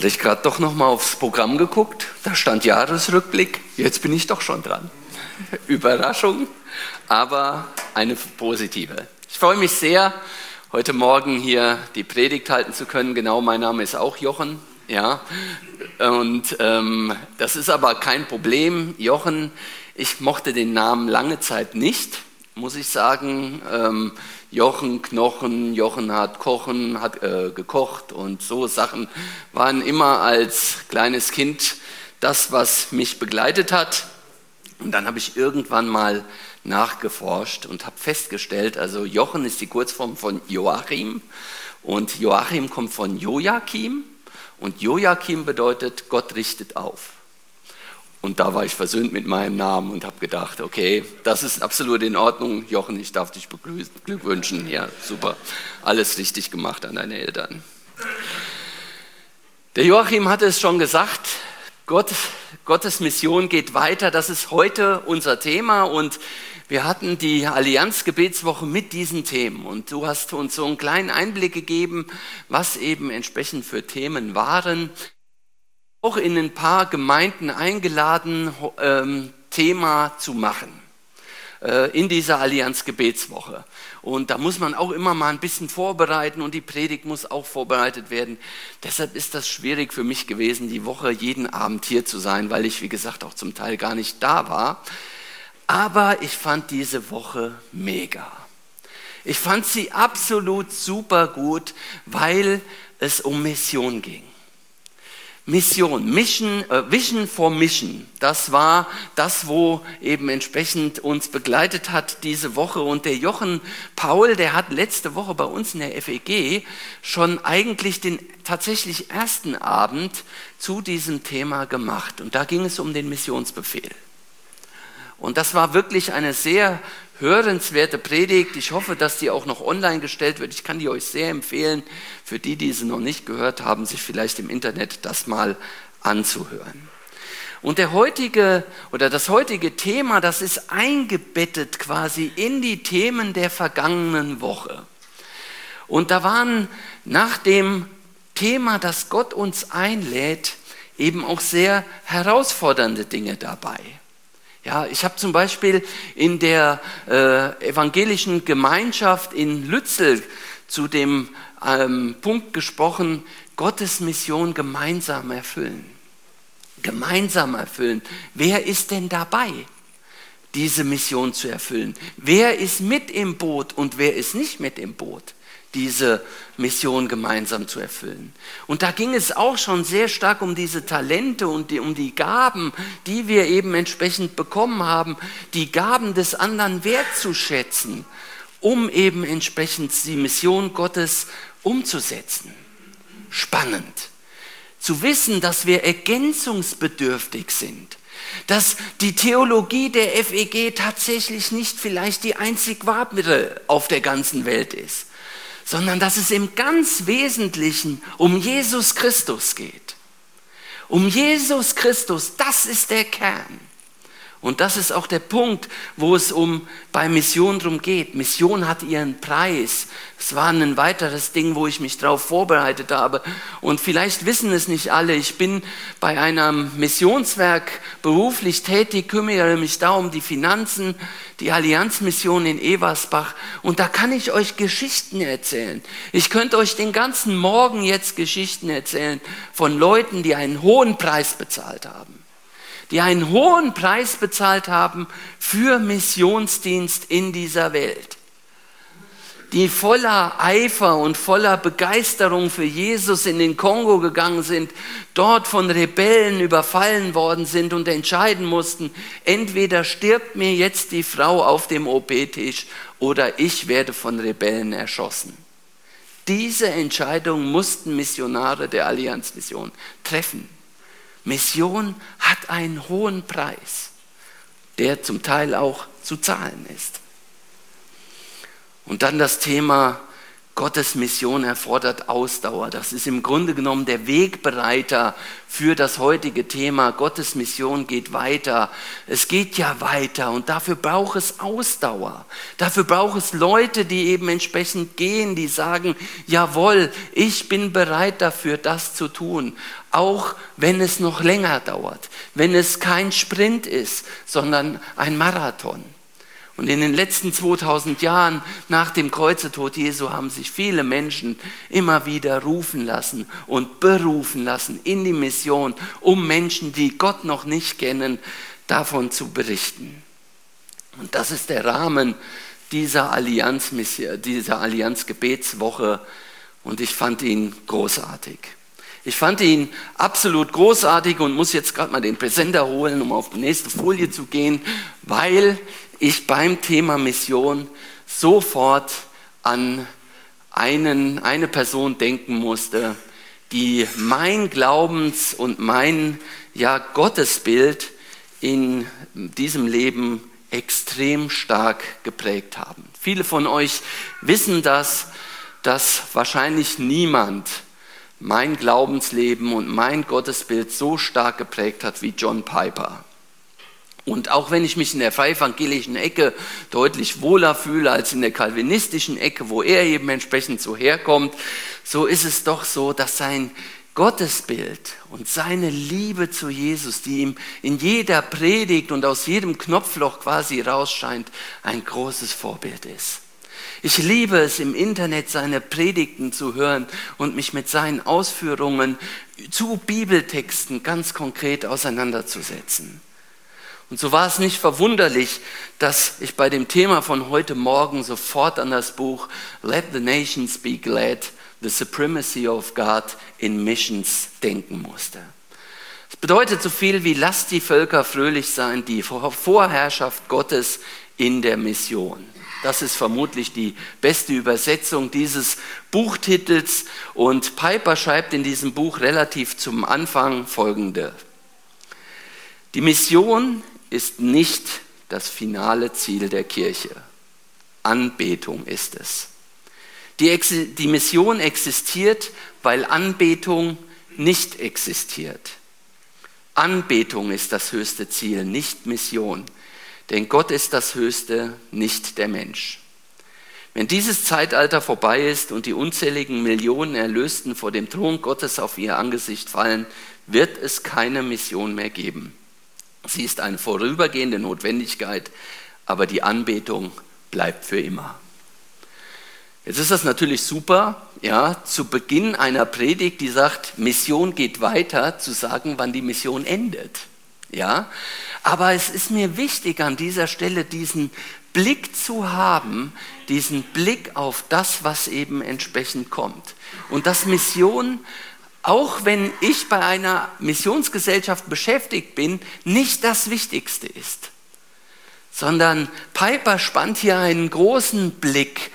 Hatte ich gerade doch noch mal aufs Programm geguckt, da stand Jahresrückblick, jetzt bin ich doch schon dran. Überraschung, aber eine positive. Ich freue mich sehr, heute Morgen hier die Predigt halten zu können. Genau, mein Name ist auch Jochen, ja. Und das ist aber kein Problem. Jochen, ich mochte den Namen lange Zeit nicht, muss ich sagen. Jochen, Knochen, Jochen hat kochen, hat gekocht und so Sachen waren immer als kleines Kind das, was mich begleitet hat. Und dann habe ich irgendwann mal nachgeforscht und habe festgestellt, also Jochen ist die Kurzform von Joachim und Joachim kommt von Jojakim und Jojakim bedeutet Gott richtet auf. Und da war ich versöhnt mit meinem Namen und habe gedacht, okay, das ist absolut in Ordnung. Jochen, ich darf dich beglückwünschen. Ja, super, alles richtig gemacht an deine Eltern. Der Joachim hatte es schon gesagt, Gottes Mission geht weiter. Das ist heute unser Thema und wir hatten die Allianz-Gebetswoche mit diesen Themen. Und du hast uns so einen kleinen Einblick gegeben, was eben entsprechend für Themen waren. Auch in ein paar Gemeinden eingeladen, Thema zu machen in dieser Allianz-Gebetswoche. Und da muss man auch immer mal ein bisschen vorbereiten und die Predigt muss auch vorbereitet werden. Deshalb ist das schwierig für mich gewesen, die Woche jeden Abend hier zu sein, weil ich, wie gesagt, auch zum Teil gar nicht da war. Aber ich fand diese Woche mega. Ich fand sie absolut super gut, weil es um Mission ging. Vision for Mission, das war das, wo eben entsprechend uns begleitet hat diese Woche. Und der Jochen Paul, der hat letzte Woche bei uns in der FEG schon eigentlich den tatsächlich ersten Abend zu diesem Thema gemacht. Und da ging es um den Missionsbefehl. Und das war wirklich eine sehr hörenswerte Predigt. Ich hoffe, dass die auch noch online gestellt wird. Ich kann die euch sehr empfehlen, für die, die sie noch nicht gehört haben, sich vielleicht im Internet das mal anzuhören. Und das heutige Thema, das ist eingebettet quasi in die Themen der vergangenen Woche. Und da waren nach dem Thema, dass Gott uns einlädt, eben auch sehr herausfordernde Dinge dabei. Ja, ich habe zum Beispiel in der evangelischen Gemeinschaft in Lützel zu dem Punkt gesprochen, Gottes Mission gemeinsam erfüllen. Gemeinsam erfüllen. Wer ist denn dabei, diese Mission zu erfüllen? Wer ist mit im Boot und wer ist nicht mit im Boot, diese Mission gemeinsam zu erfüllen? Und da ging es auch schon sehr stark um diese Talente und um die Gaben, die wir eben entsprechend bekommen haben, die Gaben des anderen wertzuschätzen, um eben entsprechend die Mission Gottes umzusetzen. Spannend. Zu wissen, dass wir ergänzungsbedürftig sind. Dass die Theologie der FEG tatsächlich nicht vielleicht die einzig wahre auf der ganzen Welt ist, sondern dass es im ganz Wesentlichen um Jesus Christus geht. Um Jesus Christus, das ist der Kern. Und das ist auch der Punkt, wo es bei Mission drum geht. Mission hat ihren Preis. Es war ein weiteres Ding, wo ich mich darauf vorbereitet habe. Und vielleicht wissen es nicht alle, ich bin bei einem Missionswerk beruflich tätig, kümmere mich da um die Finanzen, die Allianzmission in Eversbach. Und da kann ich euch Geschichten erzählen. Ich könnte euch den ganzen Morgen jetzt Geschichten erzählen von Leuten, die einen hohen Preis bezahlt haben. Die einen hohen Preis bezahlt haben für Missionsdienst in dieser Welt. Die voller Eifer und voller Begeisterung für Jesus in den Kongo gegangen sind, dort von Rebellen überfallen worden sind und entscheiden mussten, entweder stirbt mir jetzt die Frau auf dem OP-Tisch oder ich werde von Rebellen erschossen. Diese Entscheidung mussten Missionare der Allianzmission treffen. Mission hat einen hohen Preis, der zum Teil auch zu zahlen ist. Und dann das Thema Gottes Mission erfordert Ausdauer. Das ist im Grunde genommen der Wegbereiter für das heutige Thema. Gottes Mission geht weiter. Es geht ja weiter und dafür braucht es Ausdauer. Dafür braucht es Leute, die eben entsprechend gehen, die sagen, jawohl, ich bin bereit dafür, das zu tun. Auch wenn es noch länger dauert, wenn es kein Sprint ist, sondern ein Marathon. Und in den letzten 2000 Jahren nach dem Kreuzetod Jesu haben sich viele Menschen immer wieder rufen lassen und berufen lassen in die Mission, um Menschen, die Gott noch nicht kennen, davon zu berichten. Und das ist der Rahmen dieser Allianz-Gebetswoche und ich fand ihn großartig. Ich fand ihn absolut großartig und muss jetzt gerade mal den Präsenter holen, um auf die nächste Folie zu gehen, weil ich beim Thema Mission sofort an eine Person denken musste, die mein Glaubens- und mein Gottesbild in diesem Leben extrem stark geprägt haben. Viele von euch wissen dass wahrscheinlich niemand mein Glaubensleben und mein Gottesbild so stark geprägt hat wie John Piper. Und auch wenn ich mich in der freievangelischen Ecke deutlich wohler fühle als in der calvinistischen Ecke, wo er eben entsprechend so herkommt, so ist es doch so, dass sein Gottesbild und seine Liebe zu Jesus, die ihm in jeder Predigt und aus jedem Knopfloch quasi rausscheint, ein großes Vorbild ist. Ich liebe es, im Internet seine Predigten zu hören und mich mit seinen Ausführungen zu Bibeltexten ganz konkret auseinanderzusetzen. Und so war es nicht verwunderlich, dass ich bei dem Thema von heute Morgen sofort an das Buch Let the Nations Be Glad, The Supremacy of God in Missions denken musste. Es bedeutet so viel wie lasst die Völker fröhlich sein, die Vorherrschaft Gottes in der Mission. Das ist vermutlich die beste Übersetzung dieses Buchtitels und Piper schreibt in diesem Buch relativ zum Anfang Folgende. Die Mission ist nicht das finale Ziel der Kirche. Anbetung ist es. Die Mission existiert, weil Anbetung nicht existiert. Anbetung ist das höchste Ziel, nicht Mission. Denn Gott ist das Höchste, nicht der Mensch. Wenn dieses Zeitalter vorbei ist und die unzähligen Millionen Erlösten vor dem Thron Gottes auf ihr Angesicht fallen, wird es keine Mission mehr geben. Sie ist eine vorübergehende Notwendigkeit, aber die Anbetung bleibt für immer. Jetzt ist das natürlich super, zu Beginn einer Predigt, die sagt, Mission geht weiter, zu sagen, wann die Mission endet. Ja, aber es ist mir wichtig, an dieser Stelle diesen Blick zu haben, diesen Blick auf das, was eben entsprechend kommt. Und dass Mission, auch wenn ich bei einer Missionsgesellschaft beschäftigt bin, nicht das Wichtigste ist. Sondern Piper spannt hier einen großen Blick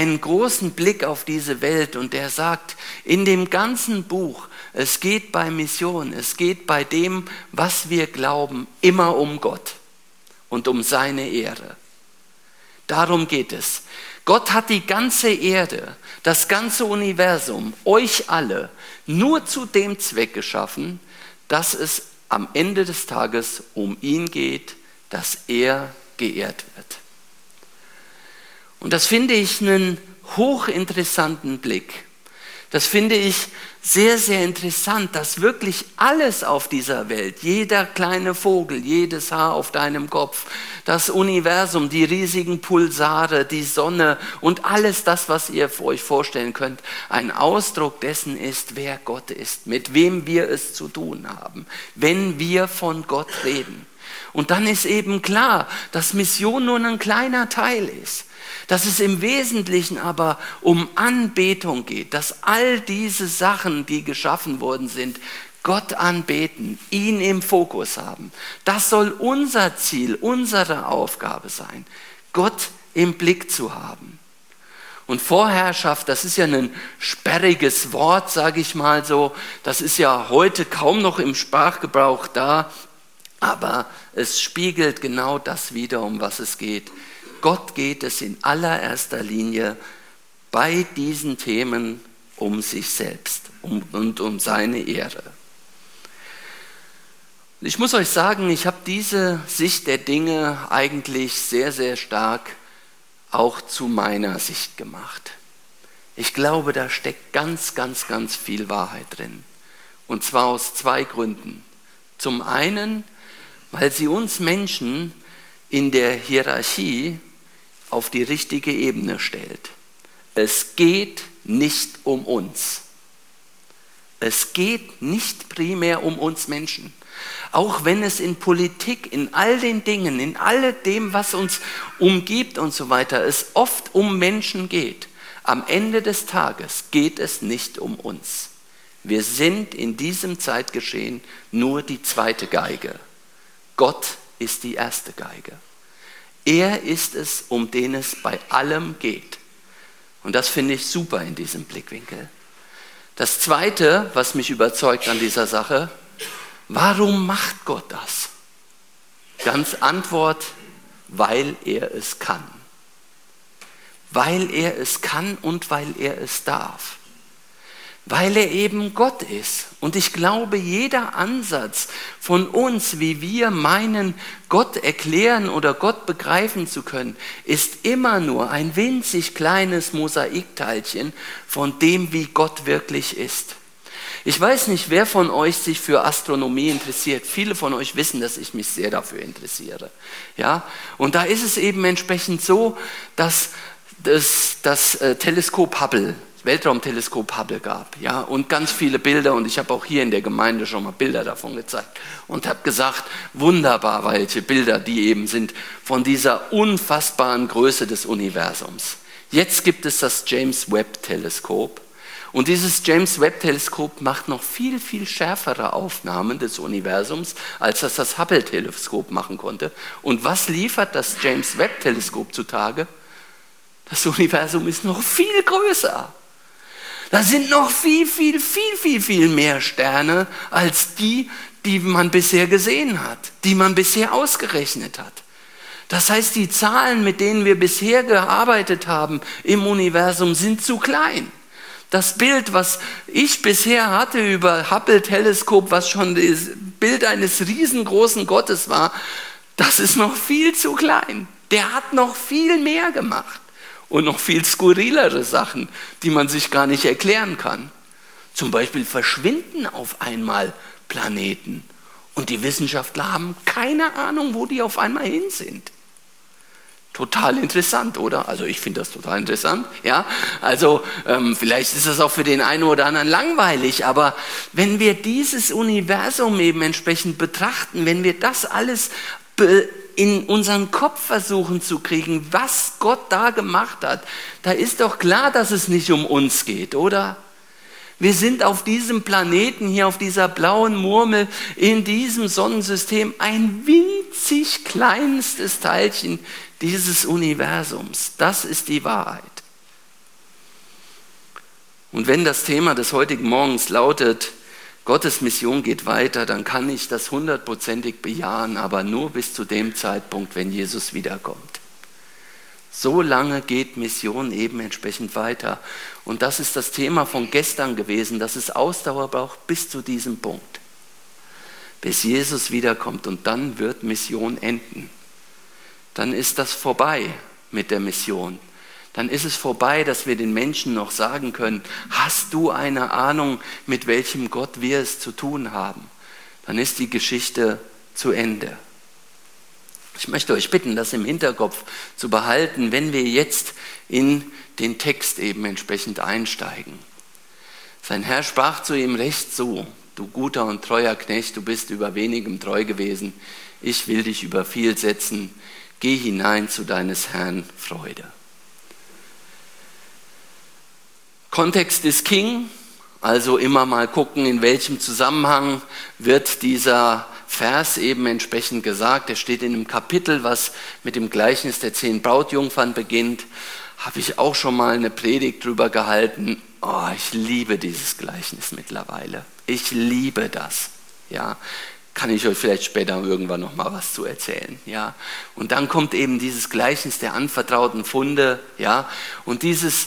auf diese Welt und der sagt, in dem ganzen Buch, es geht bei Mission, es geht bei dem, was wir glauben, immer um Gott und um seine Ehre. Darum geht es. Gott hat die ganze Erde, das ganze Universum, euch alle, nur zu dem Zweck geschaffen, dass es am Ende des Tages um ihn geht, dass er geehrt wird. Und das finde ich einen hochinteressanten Blick. Das finde ich sehr, sehr interessant, dass wirklich alles auf dieser Welt, jeder kleine Vogel, jedes Haar auf deinem Kopf, das Universum, die riesigen Pulsare, die Sonne und alles das, was ihr euch vorstellen könnt, ein Ausdruck dessen ist, wer Gott ist, mit wem wir es zu tun haben, wenn wir von Gott reden. Und dann ist eben klar, dass Mission nur ein kleiner Teil ist. Dass es im Wesentlichen aber um Anbetung geht, dass all diese Sachen, die geschaffen worden sind, Gott anbeten, ihn im Fokus haben. Das soll unser Ziel, unsere Aufgabe sein, Gott im Blick zu haben. Und Vorherrschaft, das ist ja ein sperriges Wort, sage ich mal so. Das ist ja heute kaum noch im Sprachgebrauch da, aber es spiegelt genau das wider, um was es geht. Gott geht es in allererster Linie bei diesen Themen um sich selbst und um seine Ehre. Ich muss euch sagen, ich habe diese Sicht der Dinge eigentlich sehr, sehr stark auch zu meiner Sicht gemacht. Ich glaube, da steckt ganz, ganz, ganz viel Wahrheit drin. Und zwar aus 2 Gründen. Zum einen, weil sie uns Menschen in der Hierarchie auf die richtige Ebene stellt. Es geht nicht um uns. Es geht nicht primär um uns Menschen. Auch wenn es in Politik, in all den Dingen, in all dem, was uns umgibt und so weiter, es oft um Menschen geht. Am Ende des Tages geht es nicht um uns. Wir sind in diesem Zeitgeschehen nur die 2. Geige. Gott ist die 1. Geige. Er ist es, um den es bei allem geht. Und das finde ich super in diesem Blickwinkel. Das Zweite, was mich überzeugt an dieser Sache: Warum macht Gott das? Ganz Antwort: weil er es kann. Weil er es kann und weil er es darf. Weil er eben Gott ist. Und ich glaube, jeder Ansatz von uns, wie wir meinen, Gott erklären oder Gott begreifen zu können, ist immer nur ein winzig kleines Mosaikteilchen von dem, wie Gott wirklich ist. Ich weiß nicht, wer von euch sich für Astronomie interessiert. Viele von euch wissen, dass ich mich sehr dafür interessiere. Ja? Und da ist es eben entsprechend so, dass das Teleskop Hubble, Weltraumteleskop Hubble gab, ja, und ganz viele Bilder, und ich habe auch hier in der Gemeinde schon mal Bilder davon gezeigt und habe gesagt, wunderbar, welche Bilder die eben sind von dieser unfassbaren Größe des Universums. Jetzt gibt es das James Webb Teleskop, und dieses James Webb Teleskop macht noch viel, viel schärfere Aufnahmen des Universums, als das Hubble Teleskop machen konnte. Und was liefert das James Webb Teleskop zutage? Das Universum ist noch viel größer. Da sind noch viel, viel, viel, viel, viel mehr Sterne als die man bisher gesehen hat, die man bisher ausgerechnet hat. Das heißt, die Zahlen, mit denen wir bisher gearbeitet haben im Universum, sind zu klein. Das Bild, was ich bisher hatte über Hubble-Teleskop, was schon das Bild eines riesengroßen Gottes war, das ist noch viel zu klein. Der hat noch viel mehr gemacht. Und noch viel skurrilere Sachen, die man sich gar nicht erklären kann. Zum Beispiel verschwinden auf einmal Planeten und die Wissenschaftler haben keine Ahnung, wo die auf einmal hin sind. Total interessant, oder? Also ich finde das total interessant. Ja? Also vielleicht ist das auch für den einen oder anderen langweilig, aber wenn wir dieses Universum eben entsprechend betrachten, wenn wir das alles in unseren Kopf versuchen zu kriegen, was Gott da gemacht hat, da ist doch klar, dass es nicht um uns geht, oder? Wir sind auf diesem Planeten hier, auf dieser blauen Murmel, in diesem Sonnensystem ein winzig kleinstes Teilchen dieses Universums. Das ist die Wahrheit. Und wenn das Thema des heutigen Morgens lautet, Gottes Mission geht weiter, dann kann ich das 100%ig bejahen, aber nur bis zu dem Zeitpunkt, wenn Jesus wiederkommt. So lange geht Mission eben entsprechend weiter. Und das ist das Thema von gestern gewesen, dass es Ausdauer braucht bis zu diesem Punkt. Bis Jesus wiederkommt und dann wird Mission enden. Dann ist das vorbei mit der Mission. Dann ist es vorbei, dass wir den Menschen noch sagen können, hast du eine Ahnung, mit welchem Gott wir es zu tun haben? Dann ist die Geschichte zu Ende. Ich möchte euch bitten, das im Hinterkopf zu behalten, wenn wir jetzt in den Text eben entsprechend einsteigen. Sein Herr sprach zu ihm: Recht so, du guter und treuer Knecht, du bist über wenigem treu gewesen. Ich will dich über viel setzen. Geh hinein zu deines Herrn Freude. Kontext ist King, also immer mal gucken, in welchem Zusammenhang wird dieser Vers eben entsprechend gesagt. Er steht in einem Kapitel, was mit dem Gleichnis der 10 Brautjungfern beginnt. Habe ich auch schon mal eine Predigt drüber gehalten. Oh, ich liebe dieses Gleichnis mittlerweile. Ich liebe das. Ja, kann ich euch vielleicht später irgendwann noch mal was zu erzählen. Ja, und dann kommt eben dieses Gleichnis der anvertrauten Funde. Ja, und dieses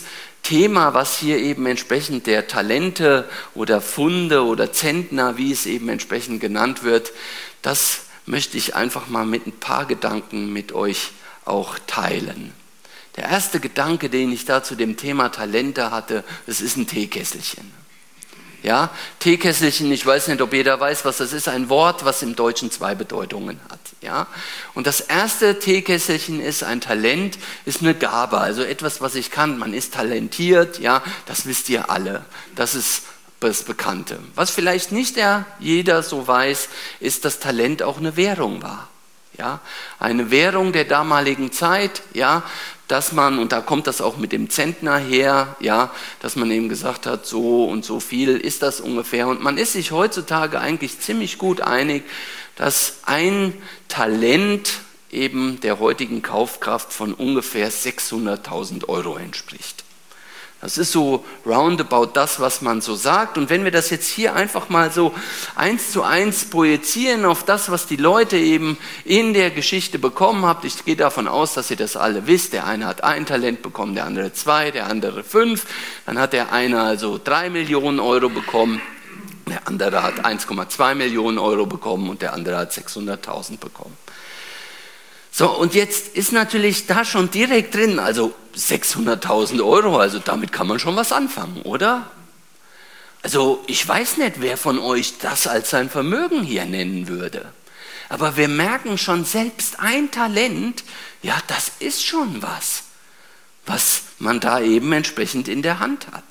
Thema, was hier eben entsprechend der Talente oder Funde oder Zentner, wie es eben entsprechend genannt wird, das möchte ich einfach mal mit ein paar Gedanken mit euch auch teilen. Der erste Gedanke, den ich da zu dem Thema Talente hatte, das ist ein Teekesselchen. Ja, Teekesselchen, ich weiß nicht, ob jeder weiß, was das ist, ein Wort, was im Deutschen 2 Bedeutungen hat. Ja? Und das erste Teekesselchen ist ein Talent, ist eine Gabe, also etwas, was ich kann. Man ist talentiert, ja, das wisst ihr alle. Das ist das Bekannte. Was vielleicht nicht jeder so weiß, ist, dass Talent auch eine Währung war. Ja? Eine Währung der damaligen Zeit, ja, dass man, und da kommt das auch mit dem Zentner her, ja, dass man eben gesagt hat, so und so viel ist das ungefähr. Und man ist sich heutzutage eigentlich ziemlich gut einig, dass ein Talent eben der heutigen Kaufkraft von ungefähr 600.000 Euro entspricht. Das ist so roundabout das, was man so sagt. Und wenn wir das jetzt hier einfach mal so 1:1 projizieren auf das, was die Leute eben in der Geschichte bekommen haben, ich gehe davon aus, dass ihr das alle wisst. Der eine hat 1 Talent bekommen, der andere 2, der andere 5. Dann hat der eine also 3 Millionen Euro bekommen, der andere hat 1,2 Millionen Euro bekommen und der andere hat 600.000 bekommen. So, und jetzt ist natürlich da schon direkt drin, also 600.000 Euro, also damit kann man schon was anfangen, oder? Also ich weiß nicht, wer von euch das als sein Vermögen hier nennen würde. Aber wir merken schon, selbst ein Talent, ja, das ist schon was man da eben entsprechend in der Hand hat.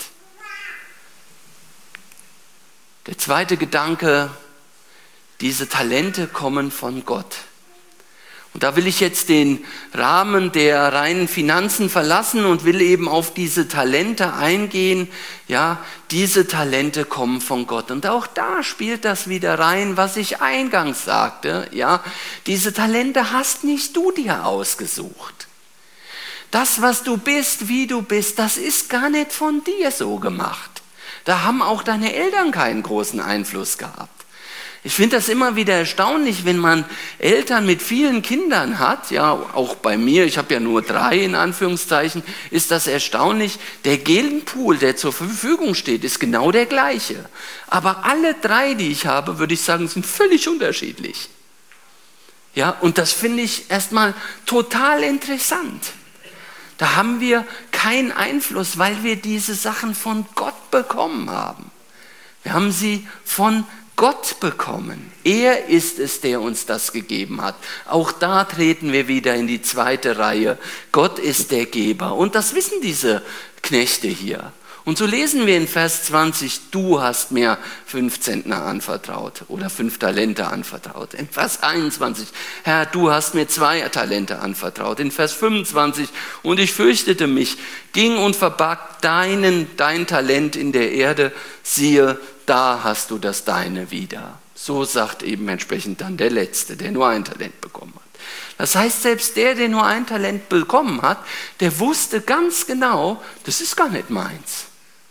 Der zweite Gedanke, diese Talente kommen von Gott. Und da will ich jetzt den Rahmen der reinen Finanzen verlassen und will eben auf diese Talente eingehen. Ja, diese Talente kommen von Gott. Und auch da spielt das wieder rein, was ich eingangs sagte. Ja, diese Talente hast nicht du dir ausgesucht. Das, was du bist, wie du bist, das ist gar nicht von dir so gemacht. Da haben auch deine Eltern keinen großen Einfluss gehabt. Ich finde das immer wieder erstaunlich, wenn man Eltern mit vielen Kindern hat, ja, auch bei mir, ich habe ja nur 3 in Anführungszeichen, ist das erstaunlich. Der Genpool, der zur Verfügung steht, ist genau der gleiche. Aber alle 3, die ich habe, würde ich sagen, sind völlig unterschiedlich. Ja, und das finde ich erstmal total interessant. Da haben wir keinen Einfluss, weil wir diese Sachen von Gott bekommen haben. Wir haben sie von Gott bekommen. Er ist es, der uns das gegeben hat. Auch da treten wir wieder in die zweite Reihe. Gott ist der Geber. Und das wissen diese Knechte hier. Und so lesen wir in Vers 20, du hast mir 5 Zentner anvertraut oder 5 Talente anvertraut. In Vers 21, Herr, du hast mir 2 Talente anvertraut. In Vers 25, und ich fürchtete mich, ging und verbarg dein Talent in der Erde, siehe, da hast du das Deine wieder. So sagt eben entsprechend dann der Letzte, der nur 1 Talent bekommen hat. Das heißt, selbst der nur 1 Talent bekommen hat, der wusste ganz genau, das ist gar nicht meins.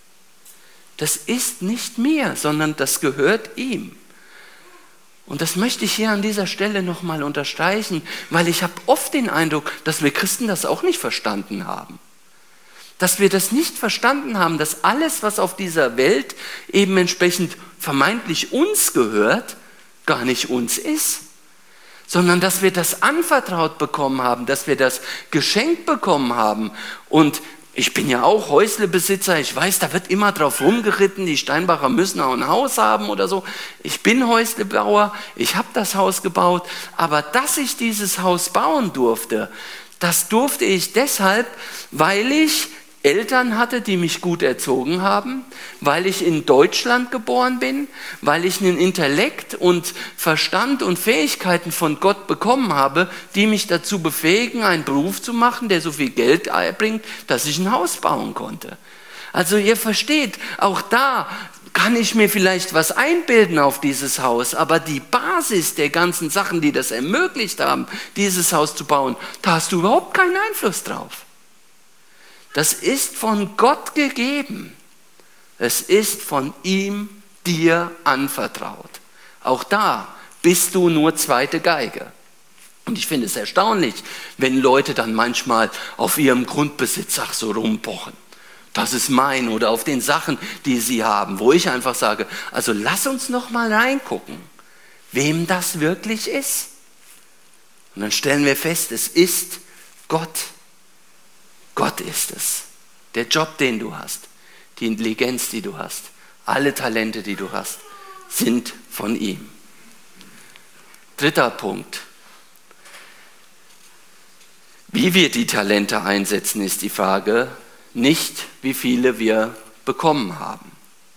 Das ist nicht mir, sondern das gehört ihm. Und das möchte ich hier an dieser Stelle nochmal unterstreichen, weil ich habe oft den Eindruck, dass wir Christen das auch nicht verstanden haben. Dass wir das nicht verstanden haben, dass alles, was auf dieser Welt eben entsprechend vermeintlich uns gehört, gar nicht uns ist. Sondern dass wir das anvertraut bekommen haben, dass wir das geschenkt bekommen haben. Und ich bin ja auch Häuslebesitzer, ich weiß, da wird immer drauf rumgeritten, die Steinbacher müssen auch ein Haus haben oder so. Ich bin Häuslebauer, ich habe das Haus gebaut, aber dass ich dieses Haus bauen durfte, das durfte ich deshalb, weil ich Eltern hatte, die mich gut erzogen haben, weil ich in Deutschland geboren bin, weil ich einen Intellekt und Verstand und Fähigkeiten von Gott bekommen habe, die mich dazu befähigen, einen Beruf zu machen, der so viel Geld bringt, dass ich ein Haus bauen konnte. Also ihr versteht, auch da kann ich mir vielleicht was einbilden auf dieses Haus, aber die Basis der ganzen Sachen, die das ermöglicht haben, dieses Haus zu bauen, da hast du überhaupt keinen Einfluss drauf. Das ist von Gott gegeben. Es ist von ihm dir anvertraut. Auch da bist du nur zweite Geige. Und ich finde es erstaunlich, wenn Leute dann manchmal auf ihrem Grundbesitz so rumpochen. das ist mein, oder auf den Sachen, die sie haben, wo ich einfach sage, also lass uns noch mal reingucken, wem das wirklich ist. Und dann stellen wir fest, es ist Gott. Gott ist es. Der Job, den du hast, die Intelligenz, die du hast, alle Talente, die du hast, sind von ihm. Dritter Punkt. Wie wir die Talente einsetzen, ist die Frage, nicht wie viele wir bekommen haben.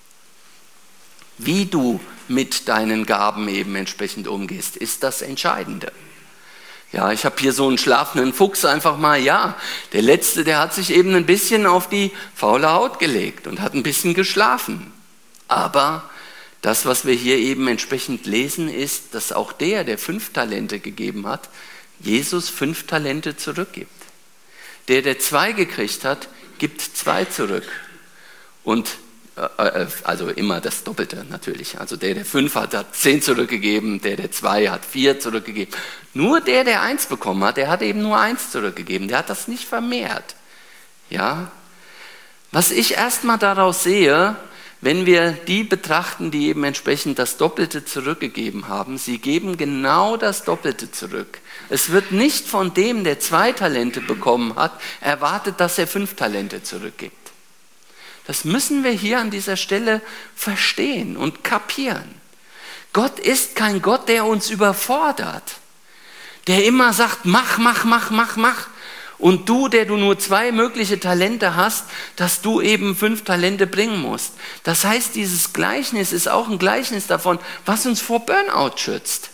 Wie du mit deinen Gaben eben entsprechend umgehst, ist das Entscheidende. Ja, ich habe hier so einen schlafenden Fuchs einfach mal, ja, der Letzte, der hat sich eben ein bisschen auf die faule Haut gelegt und hat ein bisschen geschlafen. Aber das, was wir hier eben entsprechend lesen, ist, dass auch der 5 Talente gegeben hat, Jesus 5 Talente zurückgibt. Der 2 gekriegt hat, gibt 2 zurück. Und also immer das Doppelte natürlich. Also der 5 hat 10 zurückgegeben, der 2 hat 4 zurückgegeben. Nur der 1 bekommen hat, der hat eben nur 1 zurückgegeben. Der hat das nicht vermehrt. Ja? Was ich erstmal daraus sehe, wenn wir die betrachten, die eben entsprechend das Doppelte zurückgegeben haben, sie geben genau das Doppelte zurück. Es wird nicht von dem, der 2 Talente bekommen hat, erwartet, dass er 5 Talente zurückgibt. Das müssen wir hier an dieser Stelle verstehen und kapieren. Gott ist kein Gott, der uns überfordert, der immer sagt, mach. Und du, der du nur 2 mögliche Talente hast, dass du eben 5 Talente bringen musst. Das heißt, dieses Gleichnis ist auch ein Gleichnis davon, was uns vor Burnout schützt.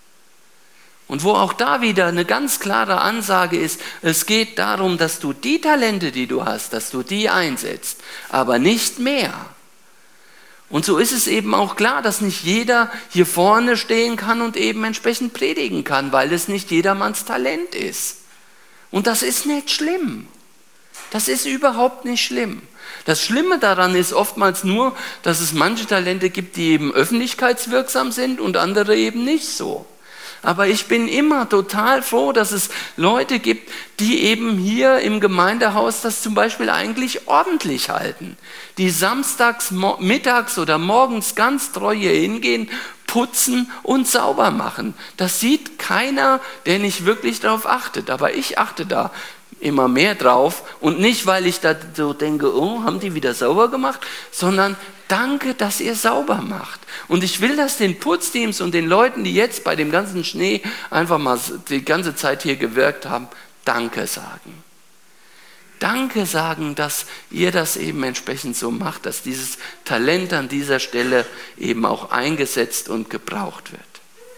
Und wo auch da wieder eine ganz klare Ansage ist, es geht darum, dass du die Talente, die du hast, dass du die einsetzt, aber nicht mehr. Und so ist es eben auch klar, dass nicht jeder hier vorne stehen kann und eben entsprechend predigen kann, weil es nicht jedermanns Talent ist. Und das ist nicht schlimm. Das ist überhaupt nicht schlimm. Das Schlimme daran ist oftmals nur, dass es manche Talente gibt, die eben öffentlichkeitswirksam sind und andere eben nicht so. Aber ich bin immer total froh, dass es Leute gibt, die eben hier im Gemeindehaus das zum Beispiel eigentlich ordentlich halten. Die samstags, mittags oder morgens ganz treu hier hingehen, putzen und sauber machen. Das sieht keiner, der nicht wirklich darauf achtet. Aber ich achte da immer mehr drauf. Und nicht, weil ich da so denke, oh, haben die wieder sauber gemacht, sondern danke, dass ihr sauber macht. Und ich will das den Putzteams und den Leuten, die jetzt bei dem ganzen Schnee einfach mal die ganze Zeit hier gewirkt haben, Danke sagen. Danke sagen, dass ihr das eben entsprechend so macht, dass dieses Talent an dieser Stelle eben auch eingesetzt und gebraucht wird.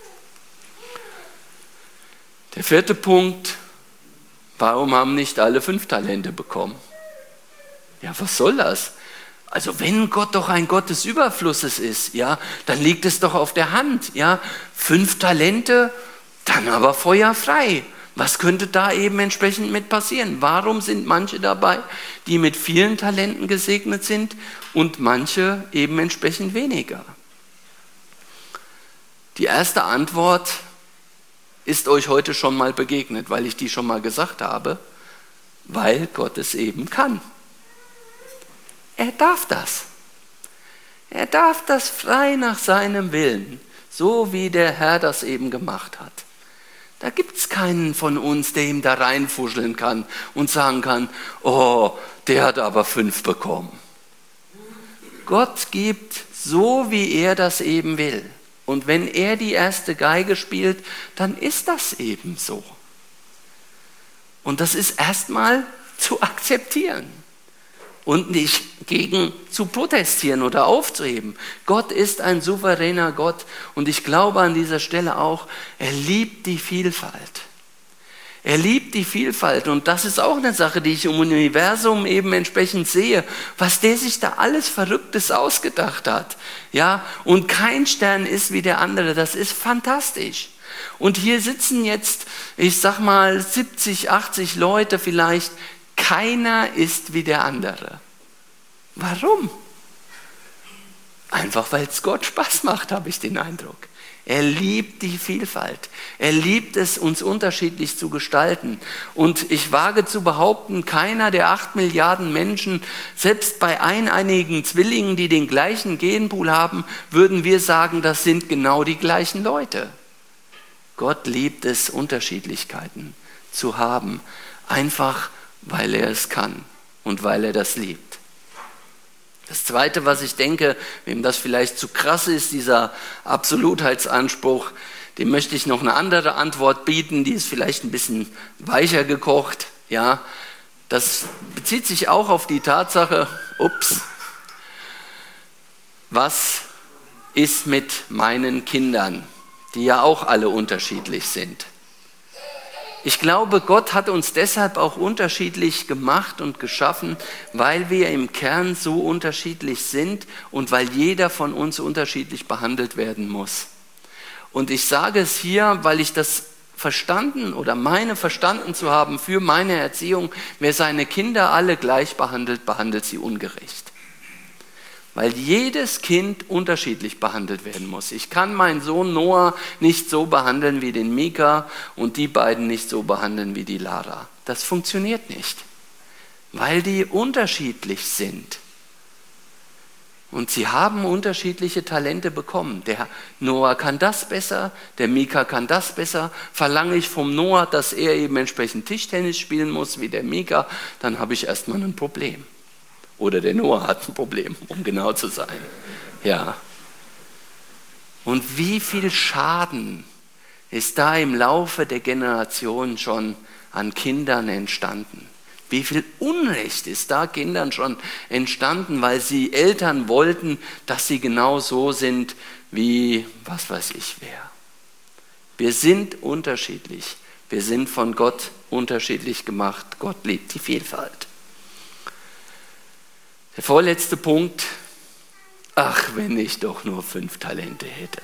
Der 4. Punkt, warum haben nicht alle 5 Talente bekommen? Ja, was soll das? Also wenn Gott doch ein Gott des Überflusses ist, ja, dann liegt es doch auf der Hand, ja, 5 Talente, dann aber feuerfrei. Was könnte da eben entsprechend mit passieren? Warum sind manche dabei, die mit vielen Talenten gesegnet sind und manche eben entsprechend weniger? Die erste Antwort ist euch heute schon mal begegnet, weil ich die schon mal gesagt habe, weil Gott es eben kann. Er darf das. Er darf das frei nach seinem Willen, so wie der Herr das eben gemacht hat. Da gibt es keinen von uns, der ihm da reinfuscheln kann und sagen kann, oh, der hat aber 5 bekommen. Gott gibt so, wie er das eben will. Und wenn er die erste Geige spielt, dann ist das eben so. Und das ist erstmal zu akzeptieren und nicht gegen zu protestieren oder aufzuheben. Gott ist ein souveräner Gott und ich glaube an dieser Stelle auch, er liebt die Vielfalt. Er liebt die Vielfalt und das ist auch eine Sache, die ich im Universum eben entsprechend sehe, was der sich da alles Verrücktes ausgedacht hat. Ja, und kein Stern ist wie der andere, das ist fantastisch. Und hier sitzen jetzt, ich sag mal 70, 80 Leute vielleicht, keiner ist wie der andere. Warum? Einfach weil es Gott Spaß macht, habe ich den Eindruck. Er liebt die Vielfalt. Er liebt es, uns unterschiedlich zu gestalten. Und ich wage zu behaupten, keiner der 8 Milliarden Menschen, selbst bei eineinigen Zwillingen, die den gleichen Genpool haben, würden wir sagen, das sind genau die gleichen Leute. Gott liebt es, Unterschiedlichkeiten zu haben, einfach weil er es kann und weil er das liebt. Das Zweite, was ich denke, wem das vielleicht zu krass ist, dieser Absolutheitsanspruch, dem möchte ich noch eine andere Antwort bieten, die ist vielleicht ein bisschen weicher gekocht. Ja, das bezieht sich auch auf die Tatsache, was ist mit meinen Kindern, die ja auch alle unterschiedlich sind? Ich glaube, Gott hat uns deshalb auch unterschiedlich gemacht und geschaffen, weil wir im Kern so unterschiedlich sind und weil jeder von uns unterschiedlich behandelt werden muss. Und ich sage es hier, weil ich das verstanden oder meine verstanden zu haben für meine Erziehung, wer seine Kinder alle gleich behandelt, behandelt sie ungerecht. Weil jedes Kind unterschiedlich behandelt werden muss. Ich kann meinen Sohn Noah nicht so behandeln wie den Mika und die beiden nicht so behandeln wie die Lara. Das funktioniert nicht, weil die unterschiedlich sind. Und sie haben unterschiedliche Talente bekommen. Der Noah kann das besser, der Mika kann das besser. Verlange ich vom Noah, dass er eben entsprechend Tischtennis spielen muss wie der Mika, dann habe ich erstmal ein Problem. Oder der Noah hat ein Problem, um genau zu sein. Ja. Und wie viel Schaden ist da im Laufe der Generationen schon an Kindern entstanden? Wie viel Unrecht ist da Kindern schon entstanden, weil sie Eltern wollten, dass sie genau so sind wie, was weiß ich wer. Wir sind unterschiedlich. Wir sind von Gott unterschiedlich gemacht. Gott liebt die Vielfalt. Der vorletzte Punkt, ach, wenn ich doch nur 5 Talente hätte.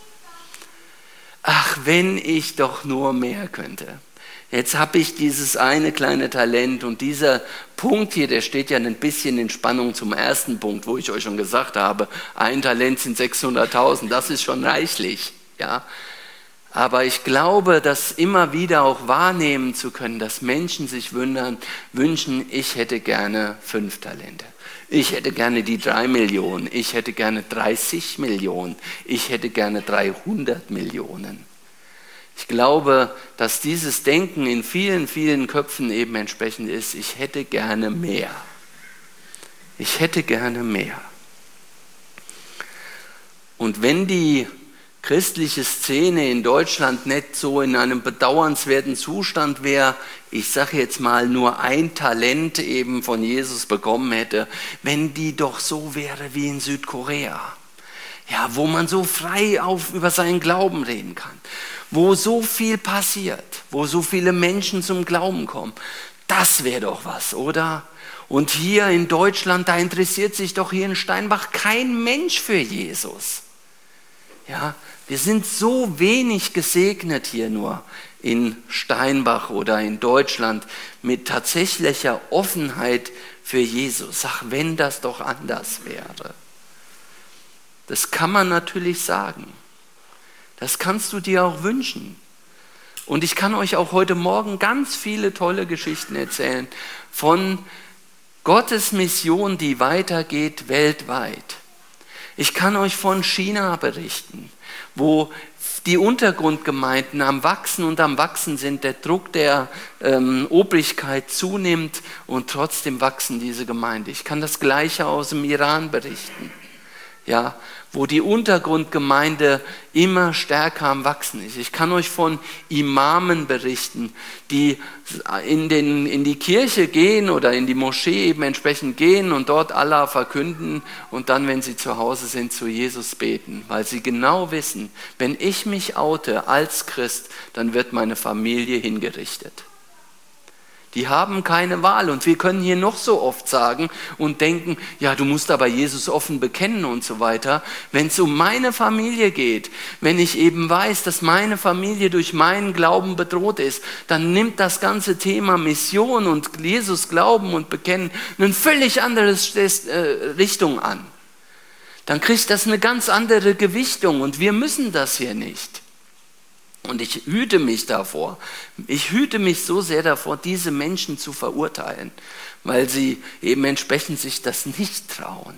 Ach, wenn ich doch nur mehr könnte. Jetzt habe ich dieses eine kleine Talent und dieser Punkt hier, der steht ja ein bisschen in Spannung zum ersten Punkt, wo ich euch schon gesagt habe, ein Talent sind 600.000, das ist schon reichlich. Ja. Aber ich glaube, das immer wieder auch wahrnehmen zu können, dass Menschen sich wünschen, ich hätte gerne 5 Talente. Ich hätte gerne die 3 Millionen, ich hätte gerne 30 Millionen, ich hätte gerne 300 Millionen. Ich glaube, dass dieses Denken in vielen, vielen Köpfen eben entsprechend ist, ich hätte gerne mehr. Ich hätte gerne mehr. Und wenn die christliche Szene in Deutschland nicht so in einem bedauernswerten Zustand wäre, ich sage jetzt mal nur ein Talent eben von Jesus bekommen hätte, wenn die doch so wäre wie in Südkorea, ja, wo man so frei über seinen Glauben reden kann, wo so viel passiert, wo so viele Menschen zum Glauben kommen, das wäre doch was, oder? Und hier in Deutschland, da interessiert sich doch hier in Steinbach kein Mensch für Jesus. Ja, wir sind so wenig gesegnet hier nur in Steinbach oder in Deutschland mit tatsächlicher Offenheit für Jesus. Ach, wenn das doch anders wäre. Das kann man natürlich sagen. Das kannst du dir auch wünschen. Und ich kann euch auch heute Morgen ganz viele tolle Geschichten erzählen von Gottes Mission, die weitergeht weltweit. Ich kann euch von China berichten, wo die Untergrundgemeinden am Wachsen sind, der Druck der Obrigkeit zunimmt und trotzdem wachsen diese Gemeinden. Ich kann das Gleiche aus dem Iran berichten, ja, wo die Untergrundgemeinde immer stärker am Wachsen ist. Ich kann euch von Imamen berichten, die in die Kirche gehen oder in die Moschee eben entsprechend gehen und dort Allah verkünden und dann, wenn sie zu Hause sind, zu Jesus beten, weil sie genau wissen, wenn ich mich oute als Christ, dann wird meine Familie hingerichtet. Die haben keine Wahl und wir können hier noch so oft sagen und denken, ja, du musst aber Jesus offen bekennen und so weiter. Wenn es um meine Familie geht, wenn ich eben weiß, dass meine Familie durch meinen Glauben bedroht ist, dann nimmt das ganze Thema Mission und Jesus glauben und bekennen eine völlig andere Richtung an. dann kriegt das eine ganz andere Gewichtung und wir müssen das hier nicht. Und ich hüte mich davor. Ich hüte mich so sehr davor, diese Menschen zu verurteilen, weil sie eben entsprechend sich das nicht trauen.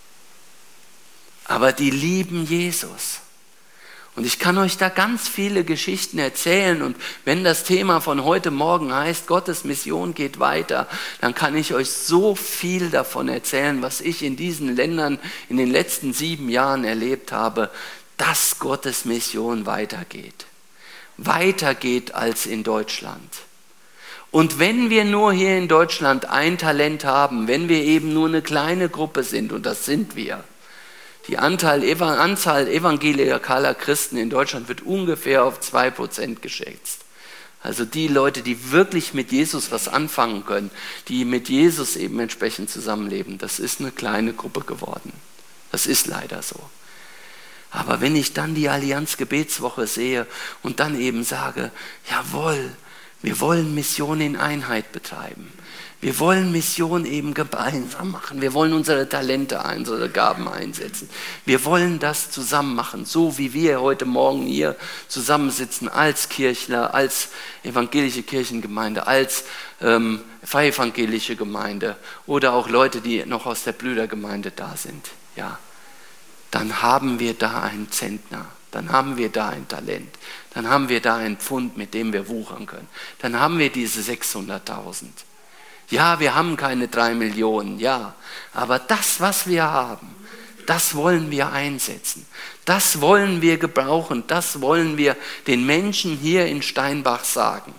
Aber die lieben Jesus. Und ich kann euch da ganz viele Geschichten erzählen. Und wenn das Thema von heute Morgen heißt, Gottes Mission geht weiter, dann kann ich euch so viel davon erzählen, was ich in diesen Ländern in den letzten 7 Jahren erlebt habe, dass Gottes Mission weitergeht. Weitergeht als in Deutschland. Und wenn wir nur hier in Deutschland ein Talent haben, wenn wir eben nur eine kleine Gruppe sind, und das sind wir, die Anzahl evangelikaler Christen in Deutschland wird ungefähr auf 2% geschätzt. Also die Leute, die wirklich mit Jesus was anfangen können, die mit Jesus eben entsprechend zusammenleben, das ist eine kleine Gruppe geworden. Das ist leider so. Aber wenn ich dann die Allianz Gebetswoche sehe und dann eben sage, jawohl, wir wollen Mission in Einheit betreiben. Wir wollen Mission eben gemeinsam machen. Wir wollen unsere Talente, unsere Gaben einsetzen. Wir wollen das zusammen machen, so wie wir heute Morgen hier zusammensitzen als Kirchler, als evangelische Kirchengemeinde, als freievangelische Gemeinde oder auch Leute, die noch aus der Brüdergemeinde da sind. Ja, dann haben wir da einen Zentner. Dann haben wir da ein Talent. Dann haben wir da ein Pfund, mit dem wir wuchern können. Dann haben wir diese 600.000. Ja, wir haben keine 3 Millionen, ja. Aber das, was wir haben, das wollen wir einsetzen. Das wollen wir gebrauchen. Das wollen wir den Menschen hier in Steinbach sagen.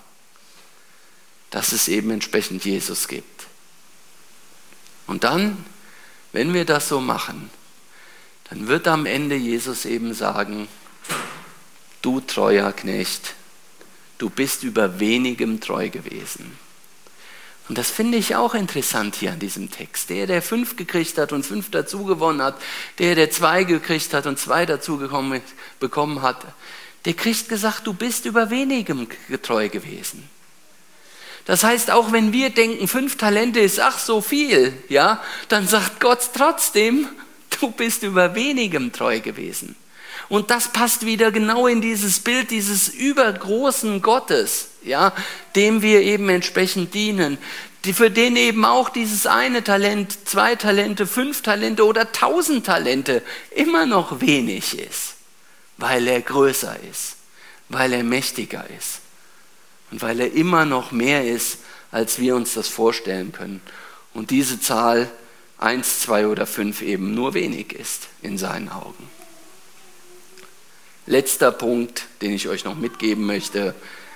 Dass es eben entsprechend Jesus gibt. Und dann, wenn wir das so machen, dann wird am Ende Jesus eben sagen, du treuer Knecht, du bist über wenigem treu gewesen. Und das finde ich auch interessant hier an diesem Text. Der 5 gekriegt hat und 5 dazu gewonnen hat, der 2 gekriegt hat und 2 dazu bekommen hat, der kriegt gesagt, du bist über wenigem treu gewesen. Das heißt, auch wenn wir denken, 5 Talente ist ach so viel, ja, dann sagt Gott trotzdem, du bist über wenigem treu gewesen. Und das passt wieder genau in dieses Bild dieses übergroßen Gottes, ja, dem wir eben entsprechend dienen, für den eben auch dieses eine Talent, 2 Talente, 5 Talente oder 1000 Talente immer noch wenig ist, weil er größer ist, weil er mächtiger ist und weil er immer noch mehr ist, als wir uns das vorstellen können. Und diese Zahl 1, 2 oder 5 eben nur wenig ist in seinen Augen. Letzter Punkt, den ich euch noch mitgeben möchte.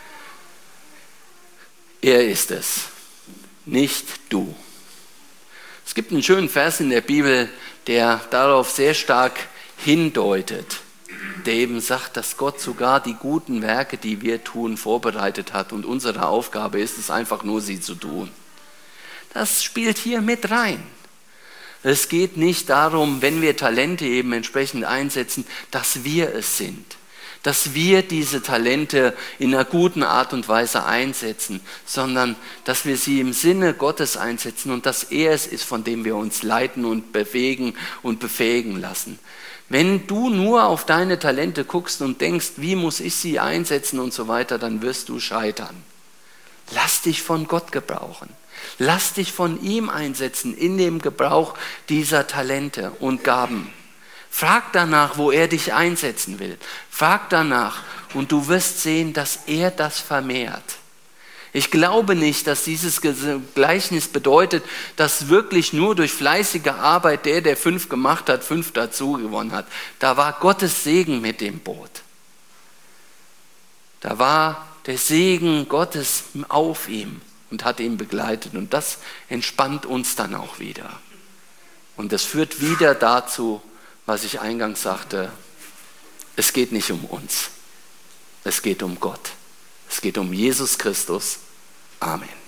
Er ist es, nicht du. Es gibt einen schönen Vers in der Bibel, der darauf sehr stark hindeutet, der eben sagt, dass Gott sogar die guten Werke, die wir tun, vorbereitet hat und unsere Aufgabe ist es einfach nur, sie zu tun. Das spielt hier mit rein. Es geht nicht darum, wenn wir Talente eben entsprechend einsetzen, dass wir es sind, dass wir diese Talente in einer guten Art und Weise einsetzen, sondern dass wir sie im Sinne Gottes einsetzen und dass er es ist, von dem wir uns leiten und bewegen und befähigen lassen. Wenn du nur auf deine Talente guckst und denkst, wie muss ich sie einsetzen und so weiter, dann wirst du scheitern. Lass dich von Gott gebrauchen. Lass dich von ihm einsetzen in dem Gebrauch dieser Talente und Gaben. Frag danach, wo er dich einsetzen will. Frag danach und du wirst sehen, dass er das vermehrt. Ich glaube nicht, dass dieses Gleichnis bedeutet, dass wirklich nur durch fleißige Arbeit der 5 gemacht hat, 5 dazu gewonnen hat. Da war Gottes Segen mit dem Boot. Da war der Segen Gottes auf ihm und hat ihn begleitet. Und das entspannt uns dann auch wieder. Und das führt wieder dazu, was ich eingangs sagte, es geht nicht um uns. Es geht um Gott. Es geht um Jesus Christus. Amen.